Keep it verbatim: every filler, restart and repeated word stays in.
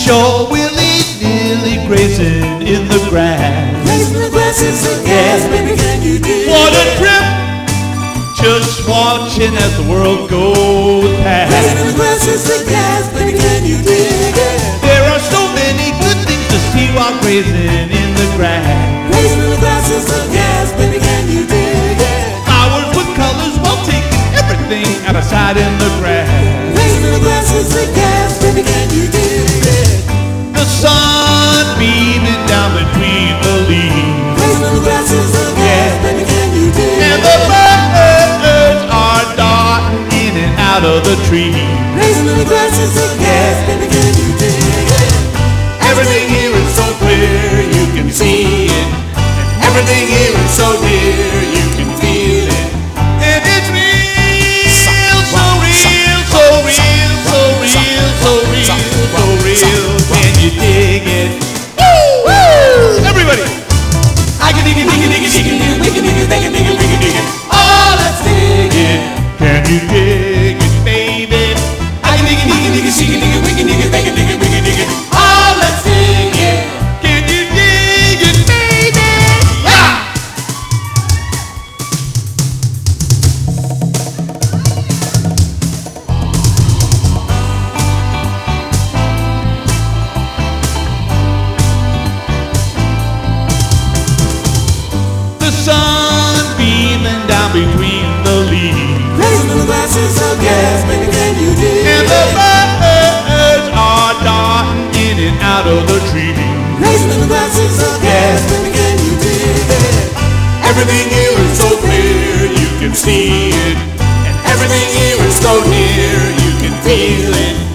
sure we'll eat nearly grazing in the grass. Grazing in the grass is the gas, baby, can you dig? What a trip! Just watching as the world goes past. Grazing in the grass is the gas, baby, can you dig it? There are so many good things to see while grazing in the grass. Grazing in the grass is the gas, baby, can you dig it? Flowers with colors while taking everything out of sight in the grass. Grazing in the grass is the gas, baby, can you dig it? The sun beaming down between the leaves. Grazing in the grass is the gas, baby, can you dig And it? the birds are darting in and out of the trees. Grazing in the grass is the gas, baby, can you dig it? Everything here is so clear, you can see it. Everything here is so near, you can feel it. And it's real, so real, so real, so real, so real, so real. Can you dig it? Woo! Woo! Everybody! I can dig it, dig it, dig it, dig it, dig it, we can dig it, dig it, dig it, dig it, dig it. Oh, let's dig it. Can you dig it, baby? I can dig it, dig it, dig it, dig it, dig it, we can dig it, dig it, dig it, we can dig it. Oh, let's dig it. Can you dig it, baby? Yeah! The sun beaming down between the leaves. Grazing in the grass is the gas, baby, can you dig And the it? birds are darting in and out of the trees. Grazing in the grass is the gas, baby, can you dig it? Everything here is so clear, you can see it. And everything here is so near, you can feel it.